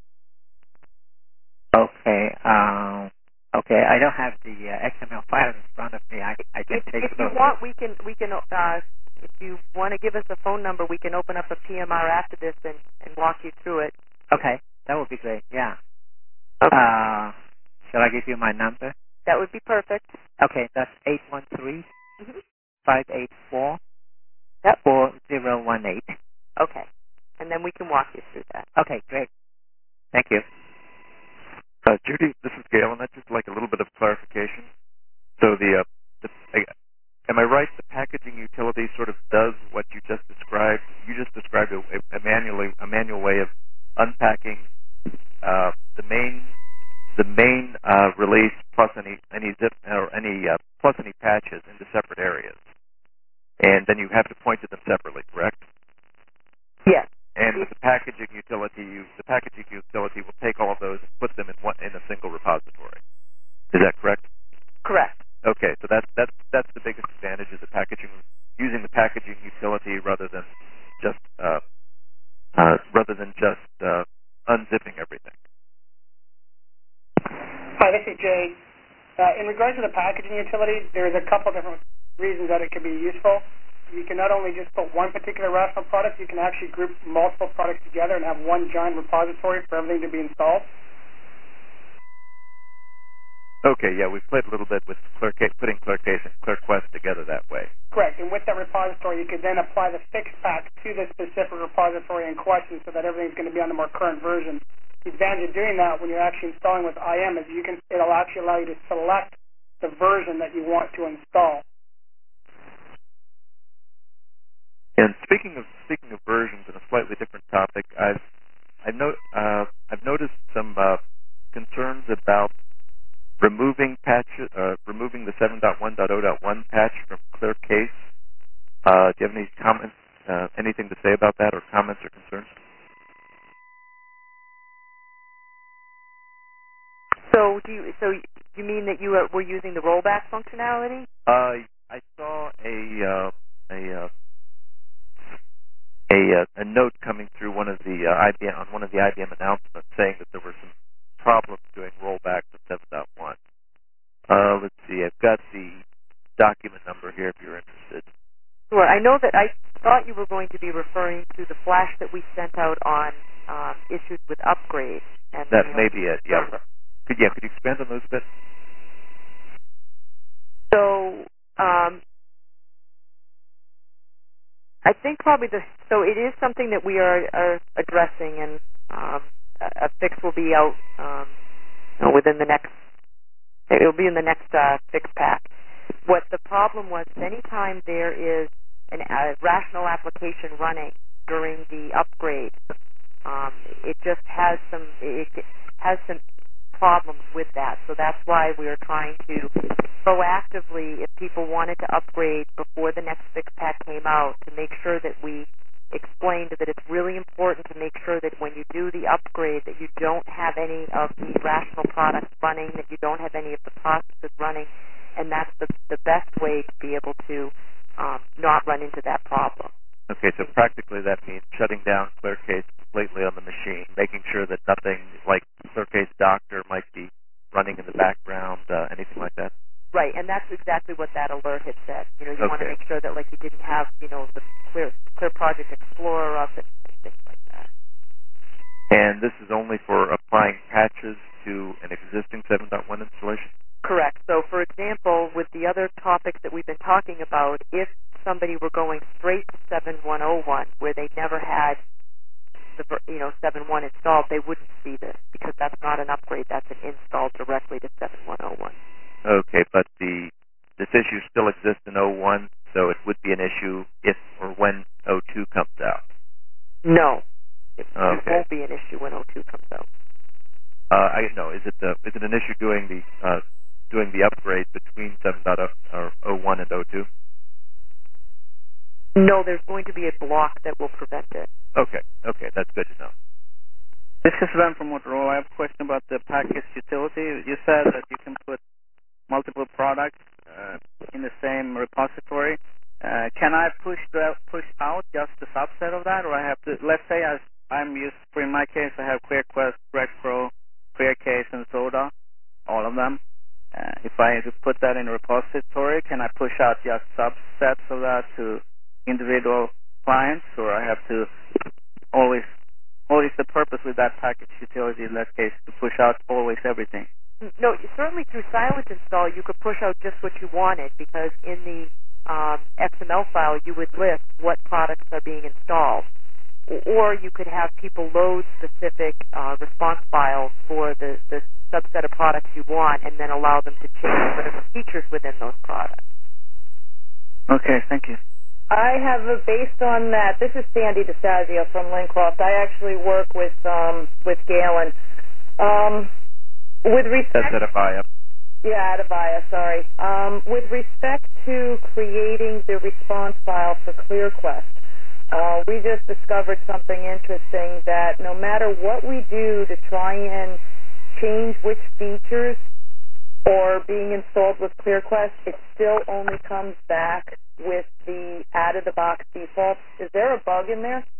Okay. Um, okay, I don't have the uh, X M L file in front of me. I, I can If, take if a you look. want, we can, we can uh, if you want to give us a phone number, we can open up a P M R after this and, and walk you through it. Okay, that would be great, yeah. Okay. Uh, shall I give you my number? That would be perfect. Okay, that's eight one three, five eight four, Yep. four zero one eight. Okay, and then we can walk you through that. Okay, great. Thank you. Uh, Judy, this is Gail, and I'd just like a little bit of clarification. So the, uh, the uh, am I right? The packaging utility sort of does what you just described. You just described a, a manually a manual way of unpacking uh, the main the main uh, release plus any any zip or any uh, plus any patches into separate areas, and then you have to point to them separately. Correct? Yes. And with the packaging utility, you, the packaging utility will take all of those and put them in one in a single repository. Is that correct? Correct. Okay, so that's that's that's the biggest advantage of the packaging, using the packaging utility rather than just uh, uh, rather than just uh, unzipping everything. Hi, this is Jay. Uh, in regards to the packaging utility, there's a couple different reasons that it can be useful. You can not only just put one particular rational product, you can actually group multiple products together and have one giant repository for everything to be installed. Okay, yeah, we've played a little bit with ClearCase, putting ClearCase and ClearQuest together that way. Correct, and with that repository, you could then apply the fix pack to the specific repository in question so that everything's going to be on the more current version. The advantage of doing that when you're actually installing with I M is you can it'll actually allow you to select the version that you want to install. And speaking of speaking of versions, in a slightly different topic, I've I've, no, uh, I've noticed some uh, concerns about removing patches, uh, removing the seven point one point zero point one patch from ClearCase. Uh, do you have any comments, uh, anything to say about that, or comments or concerns? So do you, so you mean that you were using the rollback functionality? Uh, I saw a uh, a uh, a uh, a note coming through one of the uh, I B M on one of the I B M announcements saying that there were some problems doing rollback to seven point one. Uh, let's see, I've got the document number here if you're interested. Sure. I know that I thought you were going to be referring to the flash that we sent out on um, issues with upgrades. And That may be it. Yeah. server. Could yeah? Could you expand on those a bit? So um, I think probably the so it is something that we are, are addressing, and um, a, a fix will be out um, you know, within the next. It will be in the next uh, fix pack. What the problem was, anytime there is an, a rational application running during the upgrade, um, it just has some it has some problems with that. So that's why we are trying to proactively, if people wanted to upgrade before the next fix pack came out, to make sure that we explained that it's really important to make sure that when you do the upgrade that you don't have any of the rational products running, that you don't have any of the processes running, and that's the, the best way to be able to um, not run into that problem. Okay, so practically that means shutting down ClearCase completely on the machine, making sure that nothing like ClearCase Doctor might be running in the background, uh, anything like that? Right, and that's exactly what that alert had said. You know, you okay. want to make sure that, like, you didn't have, you know, the Clear, Clear Project Explorer up and things like that. And this is only for applying patches to an existing seven point one installation? Correct. So, for example, with the other topics that we've been talking about, if somebody were going straight to seven point one oh one, where they never had the, you know, seven point one installed, they wouldn't see this because that's not an upgrade. That's an install directly to seven point one oh one. Okay, but the this issue still exists in oh one, so it would be an issue if or when oh two comes out. No, it, okay. it won't be an issue when oh two comes out. Uh, I no. Is it the is it an issue doing the uh, doing the upgrade between seven point oh one and oh two? No, there's going to be a block that will prevent it. Okay, okay, that's good to know. This is Sven from Motorola. I have a question about the package utility. You said that you can put multiple products uh, in the same repository. Uh, can I push the, push out just a subset of that, or I have to? Let's say I, I'm used for in my case I have ClearQuest, RecPro, ClearCase, and Soda, all of them. Uh, if I put that in a repository, can I push out just subsets of that to individual clients, or I have to always? What is the purpose with that package utility in that case to push out always everything? No, certainly through silent install you could push out just what you wanted, because in the um, X M L file you would list what products are being installed. Or you could have people load specific uh, response files for the, the subset of products you want and then allow them to change whatever features within those products. Okay, thank you. I have, a, based on that, this is Sandy DeStazio from Lincroft. I actually work with um, with Galen. Um, with respect, That's at Avaya. Yeah, at Avaya, sorry. Um, with respect to creating the response file for ClearQuest, uh, we just discovered something interesting, that no matter what we do to try and change which features are being installed with ClearQuest, it still only comes back with the out-of-the-box defaults. Is there a bug in there?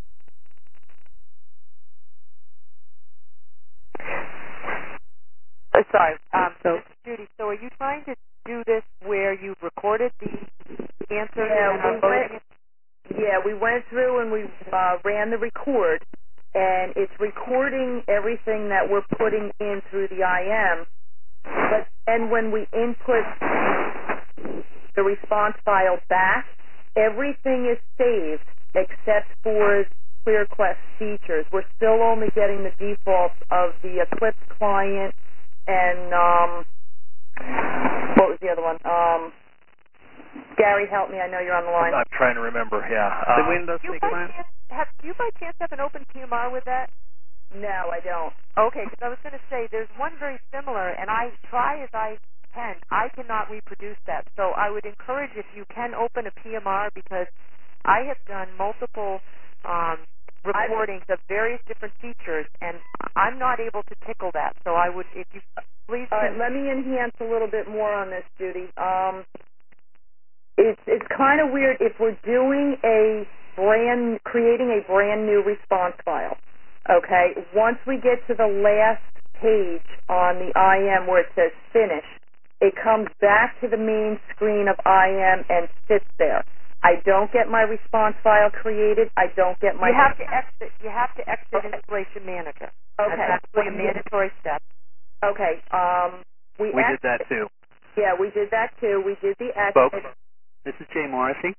Uh, sorry, um, so, Judy, so are you trying to do this where you've recorded the answer yeah, and are we loading went, it? Yeah, we went through and we uh, ran the record, and it's recording everything that we're putting in through the I M, but and when we input the response file back, everything is saved except for ClearQuest features. We're still only getting the defaults of the Eclipse client and, um, what was the other one? Um, Gary, help me. I know you're on the line. I'm trying to remember, yeah. The Uh, Windows Do you, by chance have, do you by chance have an open P M R with that? No, I don't. Okay, because I was going to say there's one very similar, and I try as I can. I cannot reproduce that. So I would encourage if you can open a P M R, because I have done multiple um, recordings of various different features, and I'm not able to tickle that. So I would, if you please. All right, let me enhance a little bit more on this, Judy. Um, it's it's kind of weird if we're doing a brand, creating a brand new response file. Okay, once we get to the last page on the I M where it says finish, it comes back to the main screen of I M and sits there. I don't get my response file created. I don't get my. You have to exit. You have to exit Installation Manager. Okay, that's actually a mandatory step. Okay. Um, we we ex- did that too. Yeah, we did that too. We did the exit. Folks, this is Jay Morrissey.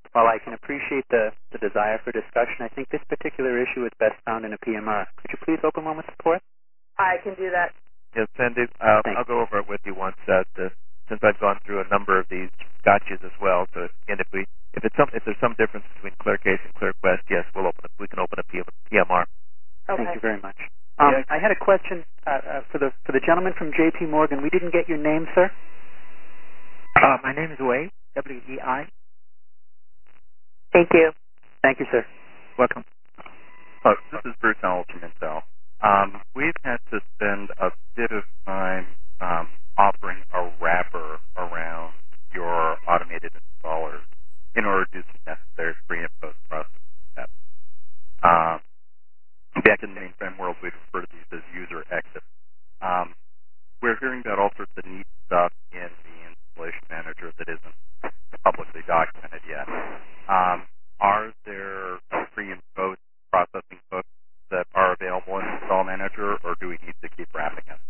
while I can appreciate the, the desire for discussion, I think this particular issue is best found in a P M R. Could you please open one with support? I can do that. Yes, Sandy, uh, I'll go over it with you once, uh, to, since I've gone through a number of these gotchas as well. So, again, if we if it's some if there's some difference between ClearCase and ClearQuest, yes, we'll open it. We can open a P M R. Okay. Thank you very much. Um, yeah. I had a question uh, uh, for the for the gentleman from J P Morgan. We didn't get your name, sir. Uh, my name is Wei, W E I. Thank you. Thank you, sir. Welcome. Uh, this is Bruce Howell from Intel. Um, we've had to spend a bit of time um, offering a wrapper around your automated installers in order to do some necessary pre and post processing steps. Um, back in the mainframe world, we'd refer to these as user exits. Um, we're hearing about all sorts of neat stuff in the installation manager that isn't publicly documented yet. Um, are there pre and post processing hooks that are available in Install Manager, or do we need to keep wrapping it?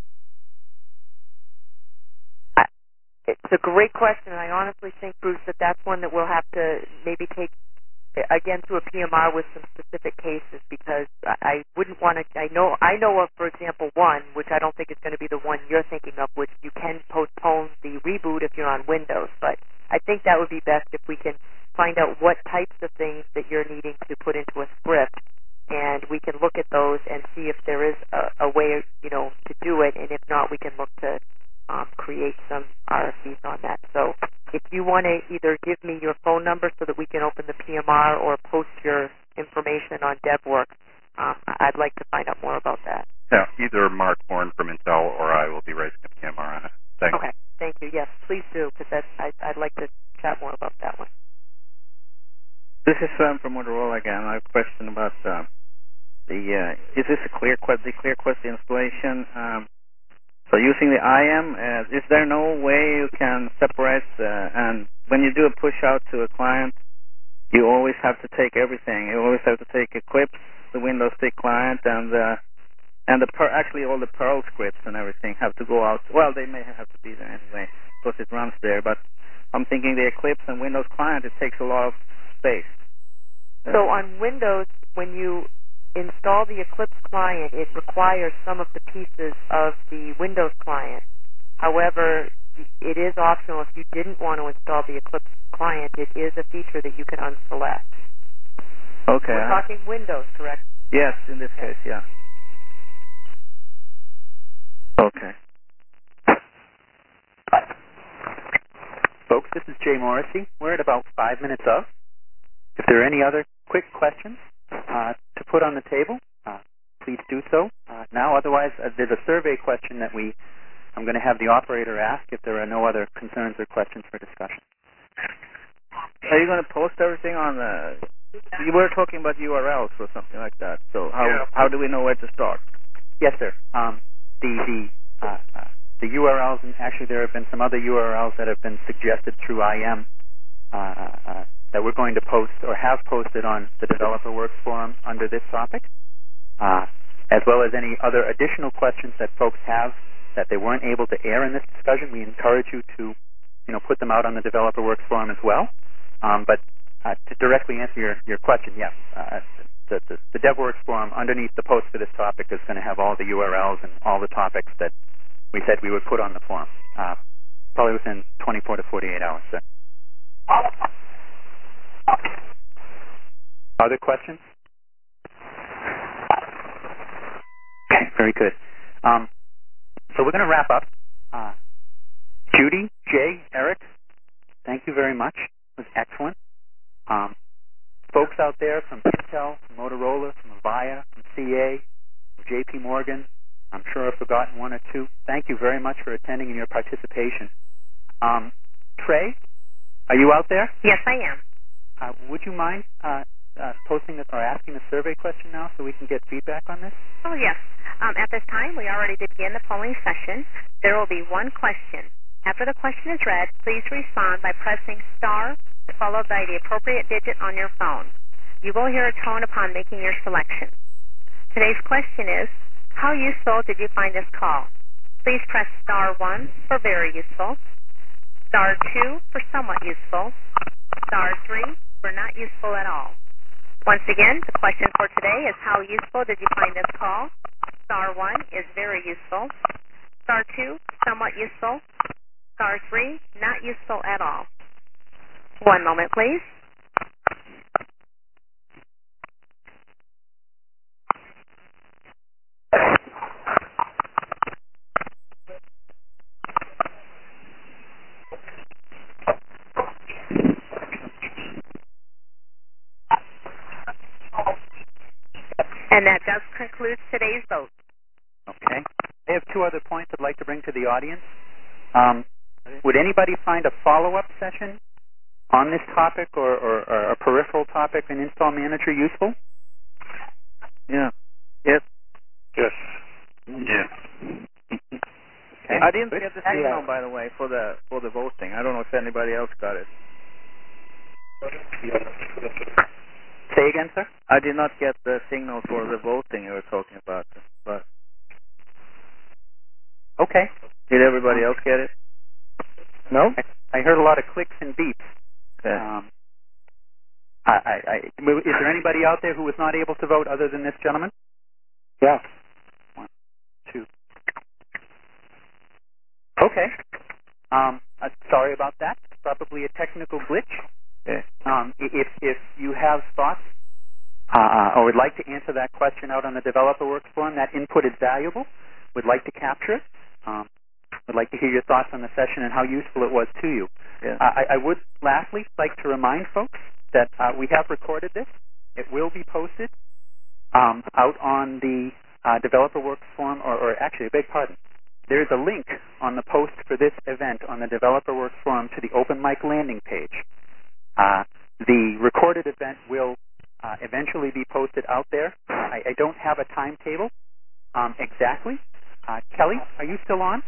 It's a great question, and I honestly think, Bruce, that that's one that we'll have to maybe take again to a P M R with some specific cases, because I wouldn't want to. I know I know of, for example, one which I don't think is going to be the one you're thinking of, which you can postpone the reboot if you're on Windows. But I think that would be best if we can find out what types of things that you're needing to put into a script, and we can look at those and see if there is a, a way, you know, to do it. And if not, we can look to um, create some R F Cs on that. So if you want to either give me your phone number so that we can open the P M R, or post your information on DevWorks, um, I'd like to find out more about that. Yeah, either Mark Horn from Intel or I will be raising a P M R on it. Thanks. Okay, thank you. Yes, please do, because that's I, I'd like to chat more about that one. This is Sam from Motorola again. I have a question about uh, the uh, is this a ClearQuest the ClearQuest installation? Um, so using the I M, uh, is there no way you can separate? Uh, and when you do a push out to a client, you always have to take everything. You always have to take Eclipse, the Windows stick client, and uh, and the per- actually all the Perl scripts and everything have to go out. Well, they may have to be there anyway because it runs there. But I'm thinking the Eclipse and Windows client, it takes a lot of space. So on Windows, when you install the Eclipse client, it requires some of the pieces of the Windows client. However, it is optional. If you didn't want to install the Eclipse client, it is a feature that you can unselect. Okay. We're talking Windows, correct? Yes, in this case, yeah. Okay. Folks, this is Jay Morrissey. We're at about five minutes of. If there are any other quick questions uh, to put on the table, uh, please do so uh, now. Otherwise, uh, there's a survey question that we I'm going to have the operator ask if there are no other concerns or questions for discussion. Are you going to post everything on the... You were talking about U R Ls or something like that. So how yeah. how do we know where to start? Yes, sir. Um, the the uh, uh, the U R Ls, and actually there have been some other U R Ls that have been suggested through I M uh, uh, that we're going to post or have posted on the Developer Works Forum under this topic, uh, as well as any other additional questions that folks have that they weren't able to air in this discussion. We encourage you to, you know, put them out on the Developer Works Forum as well. Um, but uh, to directly answer your, your question, yes, uh, the, the, the DevWorks Forum underneath the post for this topic is going to have all the U R Ls and all the topics that we said we would put on the forum, uh, probably within twenty-four to forty-eight hours. So. Other questions? Okay, very good. Um, so we're going to wrap up. Uh, Judy, Jay, Eric, thank you very much. It was excellent. Um, folks out there from Intel, from Motorola, from Avaya, from C A, from J P Morgan, I'm sure I've forgotten one or two. Thank you very much for attending and your participation. Um, Trey, are you out there? Yes, I am. Uh, would you mind uh, uh, posting this or asking the survey question now so we can get feedback on this? Oh, yes. Um, at this time, we already did begin the polling session. There will be one question. After the question is read, please respond by pressing star followed by the appropriate digit on your phone. You will hear a tone upon making your selection. Today's question is, how useful did you find this call? Please press star one for very useful, star two for somewhat useful, Star three for not useful at all. Once again, the question for today is how useful did you find this call? Star one is very useful. Star two, somewhat useful. Star three, not useful at all. One moment, please. And that does conclude today's vote. Okay. I have two other points I'd like to bring to the audience. Um, would anybody find a follow-up session on this topic or, or, or a peripheral topic in Install Manager useful? Yeah. Yes. Yes. Yes. Okay. I didn't Good. get the signal, by the way, for the for the voting. I don't know if anybody else got it. Say again, sir? I did not get the signal for the voting you were talking about. But okay. Did everybody else get it? No. I, I heard a lot of clicks and beeps. Okay. Um, I, I, I, is there anybody out there who was not able to vote other than this gentleman? Yeah. One, two. Okay. Um, uh, sorry about that. It's probably a technical glitch. Okay. Um, if if you have thoughts uh, or would like to answer that question out on the Developer Works forum, that input is valuable. Would like to capture it. Um, would like to hear your thoughts on the session and how useful it was to you. Yeah. I, I would lastly like to remind folks that uh, we have recorded this. It will be posted um, out on the uh, Developer Works forum, or, or actually, I beg pardon. There is a link on the post for this event on the Developer Works forum to the Open Mic landing page. Uh, the recorded event will uh, eventually be posted out there. I, I don't have a timetable um, exactly. Uh, Kelly, are you still on?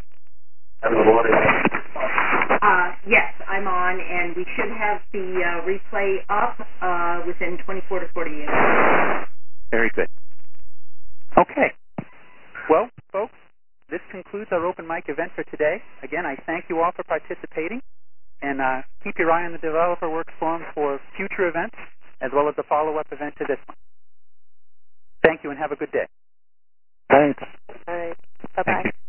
Uh, yes, I'm on, and we should have the uh, replay up uh, within twenty-four to forty-eight hours. Very good. Okay. Well, folks, this concludes our open mic event for today. Again, I thank you all for participating, and uh, keep your eye on the Developer Works forum for future events, as well as the follow-up event to this one. Thank you, and have a good day. Thanks. All right. Bye-bye.